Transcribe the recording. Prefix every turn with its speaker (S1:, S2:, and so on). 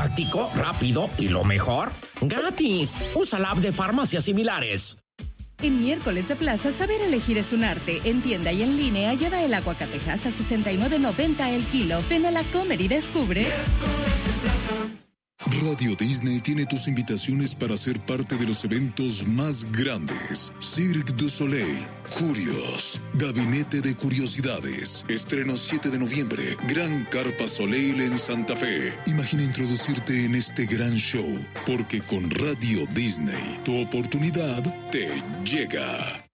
S1: práctico, rápido y lo mejor, gratis. Usa la app de farmacias similares.
S2: En miércoles de plaza, saber elegir es un arte. En tienda y en línea, lleva el aguacatejas a $69.90 el kilo. Ven a la Comer y descubre.
S3: Radio Disney tiene tus invitaciones para ser parte de los eventos más grandes. Cirque du Soleil, Curios, Gabinete de Curiosidades. Estreno 7 de noviembre, Gran Carpa Soleil en Santa Fe. Imagina introducirte en este gran show, porque con Radio Disney, tu oportunidad te llega.